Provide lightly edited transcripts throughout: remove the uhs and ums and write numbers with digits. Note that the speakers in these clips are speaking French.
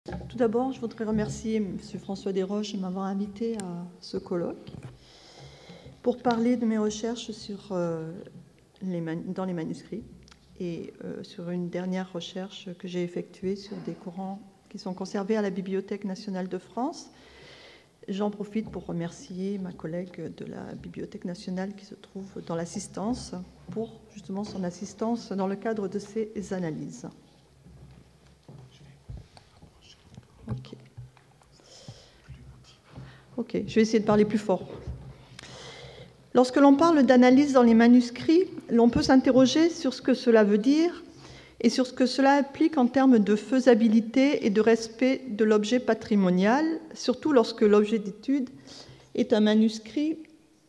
Tout d'abord, je voudrais remercier M. François Desroches de m'avoir invité à ce colloque pour parler de mes recherches dans les manuscrits et sur une dernière recherche que j'ai effectuée sur des courants qui sont conservés à la Bibliothèque nationale de France. J'en profite pour remercier ma collègue de la Bibliothèque nationale qui se trouve dans l'assistance pour justement son assistance dans le cadre de ces analyses. Ok, je vais essayer de parler plus fort. Lorsque l'on parle d'analyse dans les manuscrits, l'on peut s'interroger sur ce que cela veut dire et sur ce que cela implique en termes de faisabilité et de respect de l'objet patrimonial, surtout lorsque l'objet d'étude est un manuscrit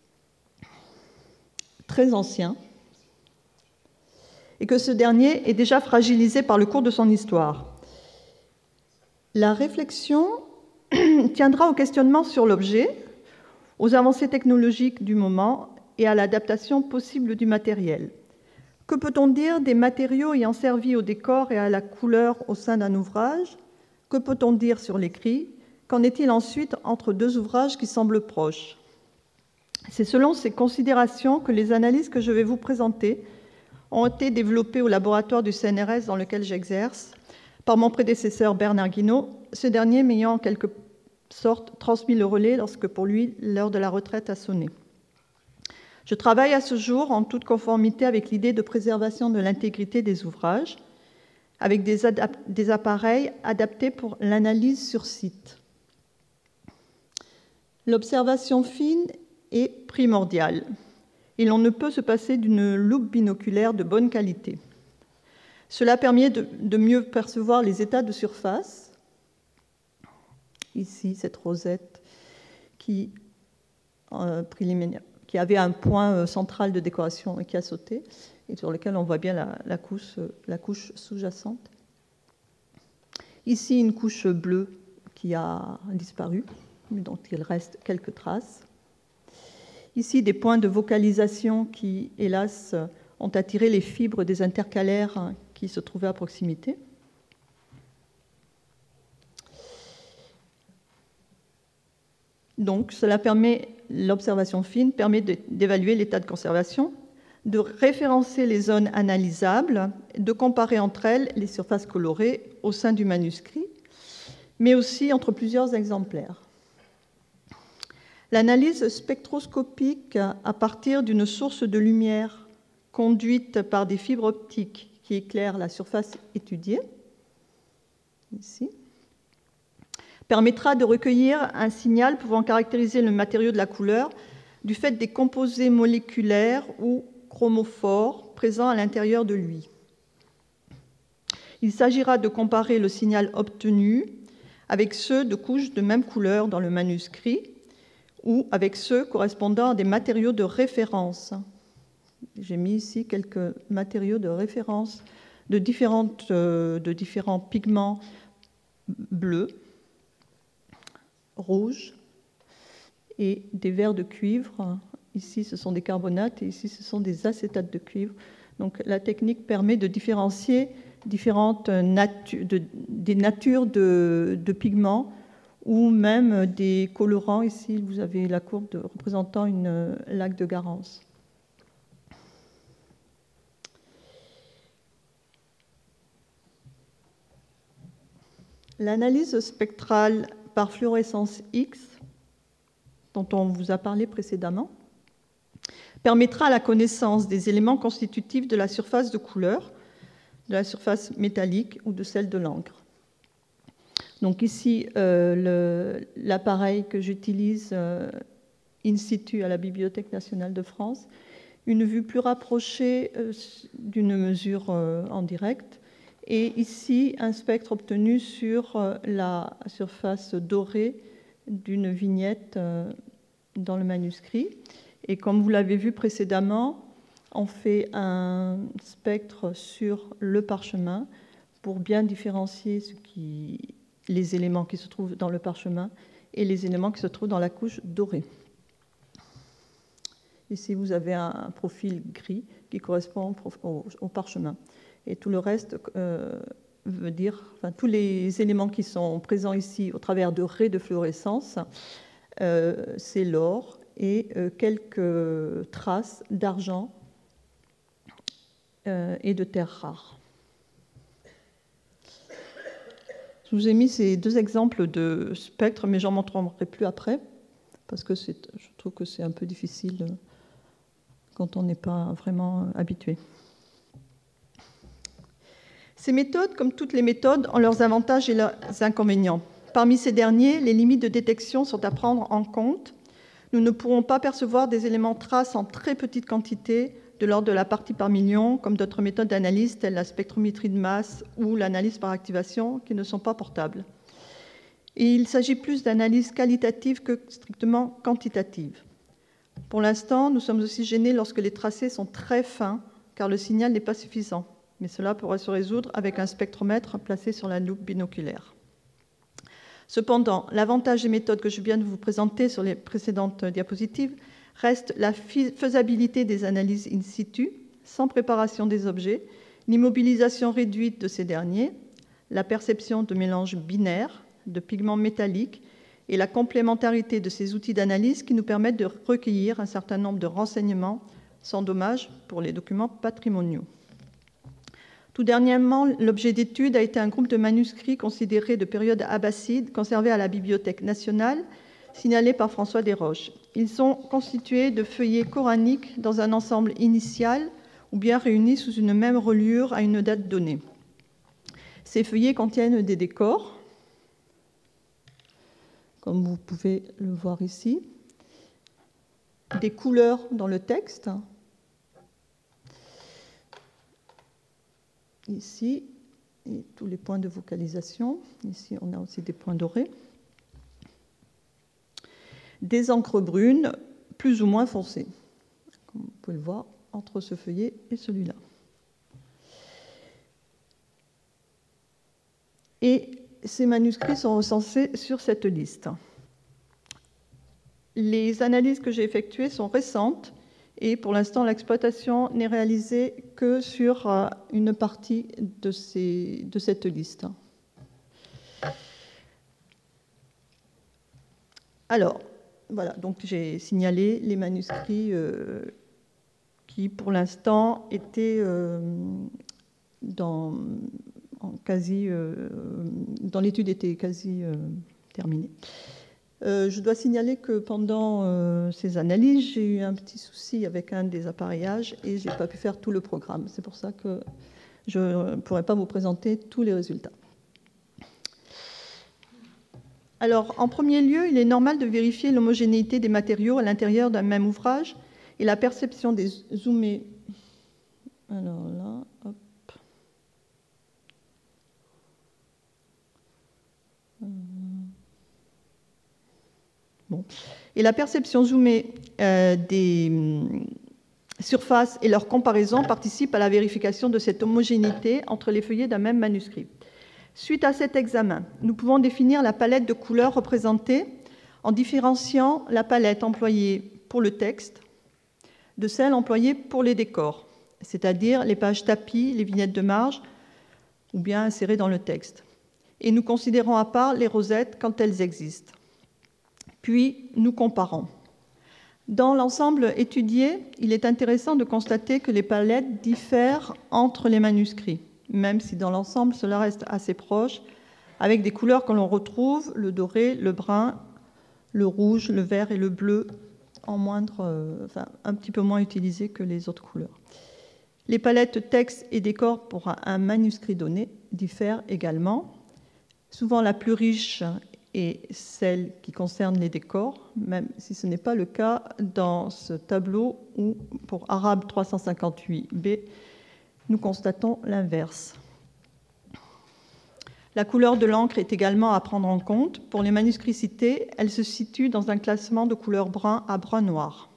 très ancien et que ce dernier est déjà fragilisé par le cours de son histoire. La réflexion tiendra au questionnement sur l'objet, aux avancées technologiques du moment et à l'adaptation possible du matériel. Que peut-on dire des matériaux ayant servi au décor et à la couleur au sein d'un ouvrage? Que peut-on dire sur l'écrit? Qu'en est-il ensuite entre deux ouvrages qui semblent proches? C'est selon ces considérations que les analyses que je vais vous présenter ont été développées au laboratoire du CNRS dans lequel j'exerce par mon prédécesseur Bernard Guinaud, ce dernier m'ayant en quelque sorte transmis le relais lorsque pour lui l'heure de la retraite a sonné. Je travaille à ce jour en toute conformité avec l'idée de préservation de l'intégrité des ouvrages, avec des appareils adaptés pour l'analyse sur site. L'observation fine est primordiale et l'on ne peut se passer d'une loupe binoculaire de bonne qualité. Cela permet de mieux percevoir les états de surface. Ici, cette rosette qui avait un point central de décoration et qui a sauté, et sur lequel on voit bien la couche sous-jacente. Ici, une couche bleue qui a disparu, dont il reste quelques traces. Ici, des points de vocalisation qui, hélas, ont attiré les fibres des intercalaires qui se trouvaient à proximité. Donc, l'observation fine permet d'évaluer l'état de conservation, de référencer les zones analysables, de comparer entre elles les surfaces colorées au sein du manuscrit, mais aussi entre plusieurs exemplaires. L'analyse spectroscopique à partir d'une source de lumière conduite par des fibres optiques qui éclairent la surface étudiée, ici, permettra de recueillir un signal pouvant caractériser le matériau de la couleur du fait des composés moléculaires ou chromophores présents à l'intérieur de lui. Il s'agira de comparer le signal obtenu avec ceux de couches de même couleur dans le manuscrit ou avec ceux correspondant à des matériaux de référence. J'ai mis ici quelques matériaux de référence de différents pigments bleus, rouges et des verres de cuivre. Ici, ce sont des carbonates et ici, ce sont des acétates de cuivre. Donc, la technique permet de différencier différentes des natures de pigments ou même des colorants. Ici, vous avez la courbe représentant une laque de Garance. L'analyse spectrale par fluorescence X, dont on vous a parlé précédemment, permettra la connaissance des éléments constitutifs de la surface de couleur, de la surface métallique ou de celle de l'encre. Donc ici, l'appareil que j'utilise in situ à la Bibliothèque nationale de France, une vue plus rapprochée d'une mesure en direct, et ici, un spectre obtenu sur la surface dorée d'une vignette dans le manuscrit. Et comme vous l'avez vu précédemment, on fait un spectre sur le parchemin pour bien différencier les éléments qui se trouvent dans le parchemin et les éléments qui se trouvent dans la couche dorée. Ici, vous avez un profil gris qui correspond au parchemin. Et tout le reste veut dire tous les éléments qui sont présents ici au travers de raies de fluorescence, c'est l'or et quelques traces d'argent et de terres rares. Je vous ai mis ces deux exemples de spectres, mais j'en montrerai plus après, parce que je trouve que c'est un peu difficile quand on n'est pas vraiment habitué. Ces méthodes, comme toutes les méthodes, ont leurs avantages et leurs inconvénients. Parmi ces derniers, les limites de détection sont à prendre en compte. Nous ne pourrons pas percevoir des éléments traces en très petite quantité, de l'ordre de la partie par million, comme d'autres méthodes d'analyse telles la spectrométrie de masse ou l'analyse par activation, qui ne sont pas portables. Et il s'agit plus d'analyse qualitative que strictement quantitative. Pour l'instant, nous sommes aussi gênés lorsque les tracés sont très fins, car le signal n'est pas suffisant. Mais cela pourrait se résoudre avec un spectromètre placé sur la loupe binoculaire. Cependant, l'avantage des méthodes que je viens de vous présenter sur les précédentes diapositives reste la faisabilité des analyses in situ, sans préparation des objets, l'immobilisation réduite de ces derniers, la perception de mélanges binaires, de pigments métalliques et la complémentarité de ces outils d'analyse qui nous permettent de recueillir un certain nombre de renseignements sans dommage pour les documents patrimoniaux. Tout dernièrement, l'objet d'étude a été un groupe de manuscrits considérés de période abbasside conservés à la Bibliothèque nationale, signalés par François Desroches. Ils sont constitués de feuillets coraniques dans un ensemble initial ou bien réunis sous une même reliure à une date donnée. Ces feuillets contiennent des décors, comme vous pouvez le voir ici, des couleurs dans le texte, ici, et tous les points de vocalisation. Ici, on a aussi des points dorés. Des encres brunes, plus ou moins foncées, comme vous pouvez le voir, entre ce feuillet et celui-là. Et ces manuscrits sont recensés sur cette liste. Les analyses que j'ai effectuées sont récentes et pour l'instant, l'exploitation n'est réalisée que sur une partie de cette liste. Alors, voilà, donc j'ai signalé les manuscrits qui, pour l'instant, étaient dans l'étude était quasi terminée. Je dois signaler que pendant ces analyses, j'ai eu un petit souci avec un des appareillages et je n'ai pas pu faire tout le programme. C'est pour ça que je ne pourrai pas vous présenter tous les résultats. Alors, en premier lieu, il est normal de vérifier l'homogénéité des matériaux à l'intérieur d'un même ouvrage et la perception des zoomés. Alors là, hop. Bon. Et la perception zoomée des surfaces et leur comparaison participent à la vérification de cette homogénéité entre les feuillets d'un même manuscrit. Suite à cet examen, nous pouvons définir la palette de couleurs représentée en différenciant la palette employée pour le texte de celle employée pour les décors, c'est-à-dire les pages tapis, les vignettes de marge ou bien insérées dans le texte. Et nous considérons à part les rosettes quand elles existent. Puis, nous comparons. Dans l'ensemble étudié, il est intéressant de constater que les palettes diffèrent entre les manuscrits, même si dans l'ensemble, cela reste assez proche, avec des couleurs que l'on retrouve, le doré, le brun, le rouge, le vert et le bleu, un petit peu moins utilisés que les autres couleurs. Les palettes texte et décor pour un manuscrit donné diffèrent également. Souvent, la plus riche est celle qui concerne les décors, même si ce n'est pas le cas dans ce tableau où, pour Arabe 358b, nous constatons l'inverse. La couleur de l'encre est également à prendre en compte. Pour les manuscrits cités, elle se situe dans un classement de couleur brun à brun noir.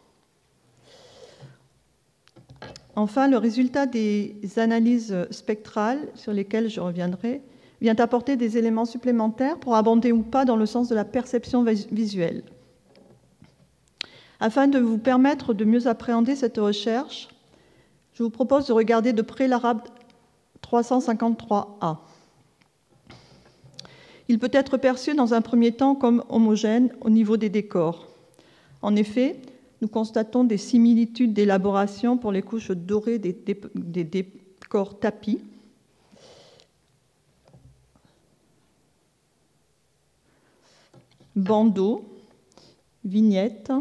Enfin, le résultat des analyses spectrales, sur lesquelles je reviendrai, vient apporter des éléments supplémentaires pour abonder ou pas dans le sens de la perception visuelle. Afin de vous permettre de mieux appréhender cette recherche, je vous propose de regarder de près l'Arabe 353A. Il peut être perçu dans un premier temps comme homogène au niveau des décors. En effet, nous constatons des similitudes d'élaboration pour les couches dorées des décors tapis, bandeaux, vignettes.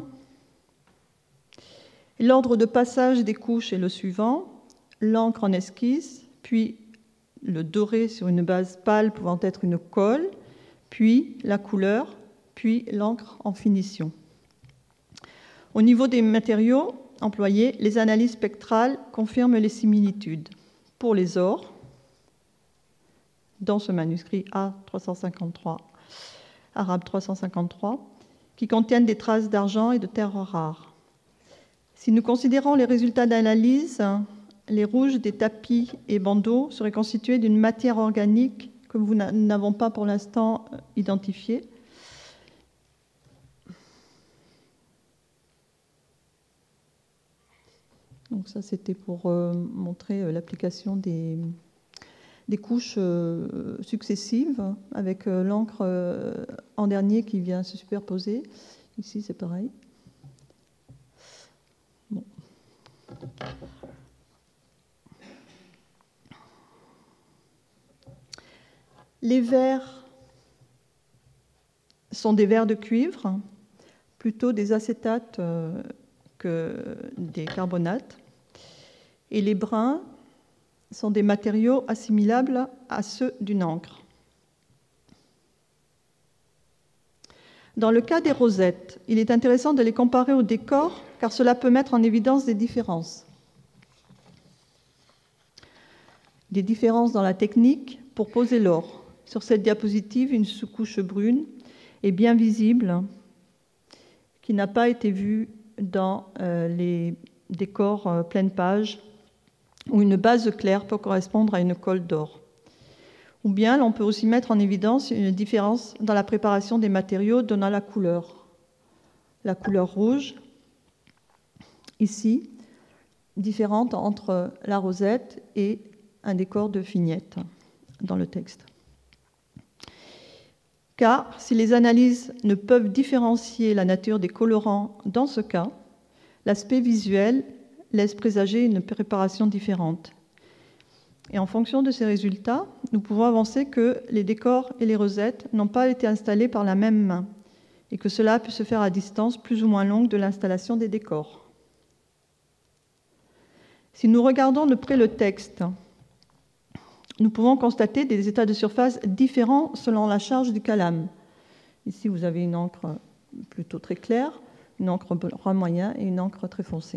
L'ordre de passage des couches est le suivant: l'encre en esquisse, puis le doré sur une base pâle pouvant être une colle, puis la couleur, puis l'encre en finition. Au niveau des matériaux employés, les analyses spectrales confirment les similitudes. Pour les ors, dans ce manuscrit A353, arabe 353, qui contiennent des traces d'argent et de terres rares. Si nous considérons les résultats d'analyse, les rouges des tapis et bandeaux seraient constitués d'une matière organique que nous n'avons pas pour l'instant identifiée. Donc ça, c'était pour montrer l'application des couches successives avec l'encre en dernier qui vient se superposer. Ici, c'est pareil. Bon. Les verres sont des verres de cuivre, plutôt des acétates que des carbonates. Et les bruns sont des matériaux assimilables à ceux d'une encre. Dans le cas des rosettes, il est intéressant de les comparer au décor, car cela peut mettre en évidence des différences. Des différences dans la technique pour poser l'or. Sur cette diapositive, une sous-couche brune est bien visible, qui n'a pas été vue dans les décors pleine page, où une base claire peut correspondre à une colle d'or. Ou bien, l'on peut aussi mettre en évidence une différence dans la préparation des matériaux donnant la couleur. La couleur rouge, ici, différente entre la rosette et un décor de vignette dans le texte. Car si les analyses ne peuvent différencier la nature des colorants dans ce cas, l'aspect visuel laisse présager une préparation différente. Et en fonction de ces résultats, nous pouvons avancer que les décors et les rosettes n'ont pas été installés par la même main et que cela peut se faire à distance plus ou moins longue de l'installation des décors. Si nous regardons de près le texte, nous pouvons constater des états de surface différents selon la charge du calame. Ici, vous avez une encre plutôt très claire, une encre brun moyen et une encre très foncée.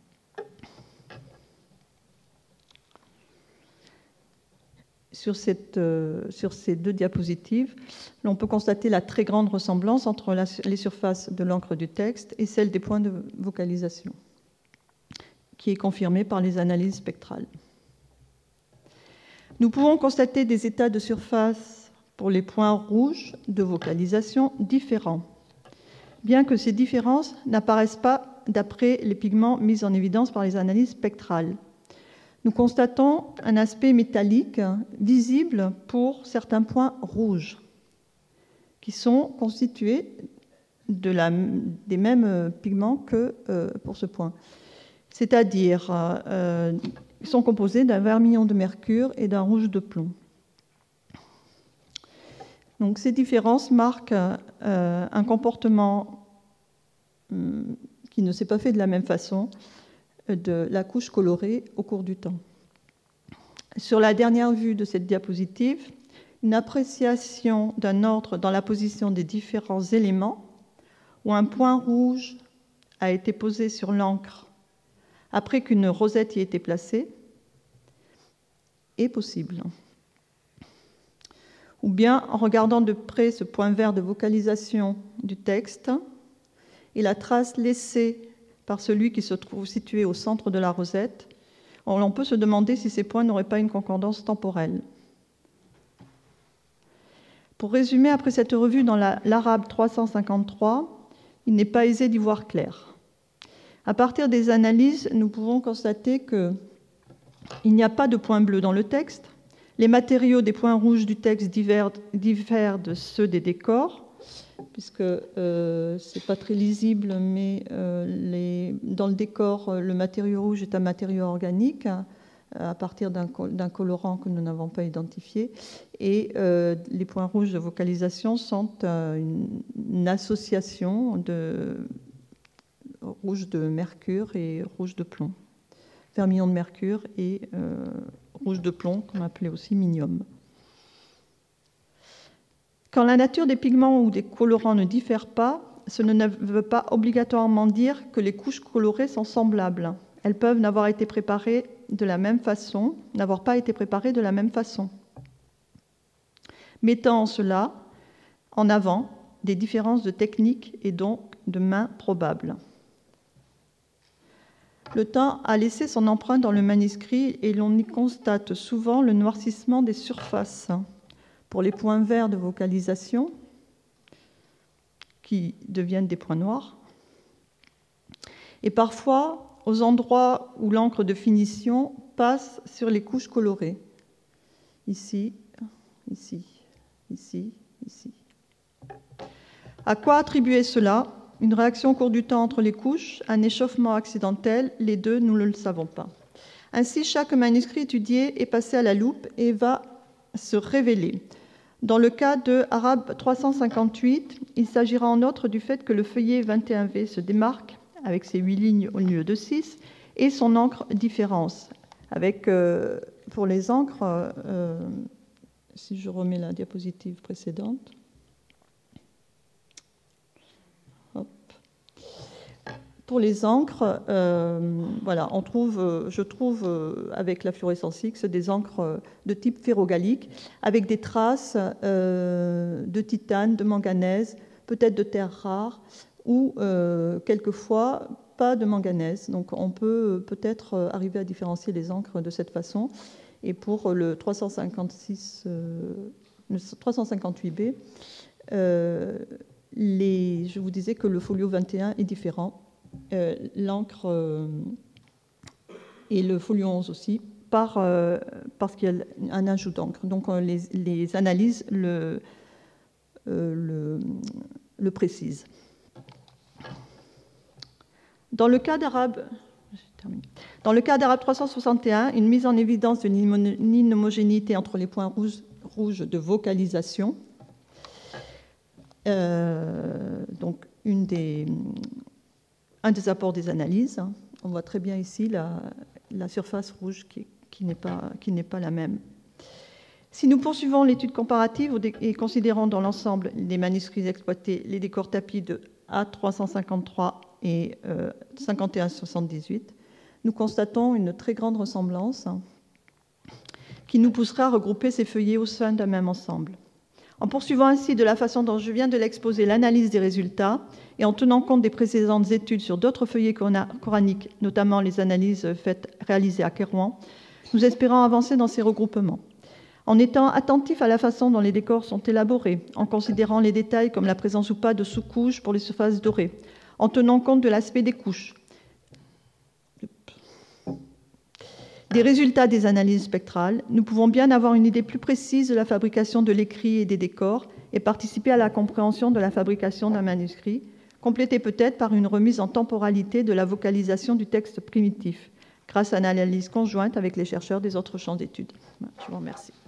Sur ces deux diapositives, l'on peut constater la très grande ressemblance entre les surfaces de l'encre du texte et celle des points de vocalisation, qui est confirmée par les analyses spectrales. Nous pouvons constater des états de surface pour les points rouges de vocalisation différents, bien que ces différences n'apparaissent pas d'après les pigments mis en évidence par les analyses spectrales. Nous constatons un aspect métallique visible pour certains points rouges, qui sont constitués des mêmes pigments que pour ce point. C'est-à-dire, ils sont composés d'un vermillon de mercure et d'un rouge de plomb. Donc, ces différences marquent un comportement qui ne s'est pas fait de la même façon de la couche colorée au cours du temps. Sur la dernière vue de cette diapositive, une appréciation d'un ordre dans la position des différents éléments, où un point rouge a été posé sur l'encre après qu'une rosette y ait été placée, est possible. Ou bien en regardant de près ce point vert de vocalisation du texte et la trace laissée par celui qui se trouve situé au centre de la rosette, on peut se demander si ces points n'auraient pas une concordance temporelle. Pour résumer, après cette revue dans l'arabe 353, il n'est pas aisé d'y voir clair. À partir des analyses, nous pouvons constater qu'il n'y a pas de point bleu dans le texte, Les matériaux des points rouges du texte diffèrent de ceux des décors, puisque ce n'est pas très lisible, mais dans le décor, le matériau rouge est un matériau organique à partir d'un colorant que nous n'avons pas identifié. Et les points rouges de vocalisation sont une association de rouge de mercure et rouge de plomb. Vermillon de mercure et rouge de plomb, qu'on appelait aussi minium. Quand la nature des pigments ou des colorants ne diffère pas, cela ne veut pas obligatoirement dire que les couches colorées sont semblables. Elles peuvent n'avoir pas été préparées de la même façon, mettant cela en avant des différences de technique et donc de main probables. Le temps a laissé son empreinte dans le manuscrit et l'on y constate souvent le noircissement des surfaces pour les points verts de vocalisation qui deviennent des points noirs, et parfois aux endroits où l'encre de finition passe sur les couches colorées. Ici, ici, ici, ici. À quoi attribuer cela ? Une réaction au cours du temps entre les couches, un échauffement accidentel, les deux, nous ne le savons pas. Ainsi, chaque manuscrit étudié est passé à la loupe et va se révéler. Dans le cas de Arabe 358, il s'agira en outre du fait que le feuillet 21V se démarque avec ses 8 lignes au lieu de 6 et son encre différence. Avec, pour les encres, si je remets la diapositive précédente, pour les encres, voilà, je trouve avec la fluorescence X des encres de type ferrogallique avec des traces de titane, de manganèse, peut-être de terres rares ou quelquefois pas de manganèse. Donc on peut peut-être arriver à différencier les encres de cette façon. Et pour le 358B, je vous disais que le folio 21 est différent. L'encre et le folio 11 aussi, parce qu'il y a un ajout d'encre. Donc les analyses le précisent. Dans le cas d'Arabe 361, une mise en évidence de l'inhomogénéité entre les points rouges de vocalisation, donc un des apports des analyses. On voit très bien ici la surface rouge qui n'est pas la même. Si nous poursuivons l'étude comparative et considérons dans l'ensemble des manuscrits exploités les décors tapis de A353 et 5178, nous constatons une très grande ressemblance qui nous poussera à regrouper ces feuillets au sein d'un même ensemble. En poursuivant ainsi de la façon dont je viens de l'exposer l'analyse des résultats et en tenant compte des précédentes études sur d'autres feuillets coraniques, notamment les analyses réalisées à Kairouan, nous espérons avancer dans ces regroupements. En étant attentifs à la façon dont les décors sont élaborés, en considérant les détails comme la présence ou pas de sous-couches pour les surfaces dorées, en tenant compte de l'aspect des couches, des résultats des analyses spectrales, nous pouvons bien avoir une idée plus précise de la fabrication de l'écrit et des décors et participer à la compréhension de la fabrication d'un manuscrit, complétée peut-être par une remise en temporalité de la vocalisation du texte primitif, grâce à une analyse conjointe avec les chercheurs des autres champs d'études. Je vous remercie.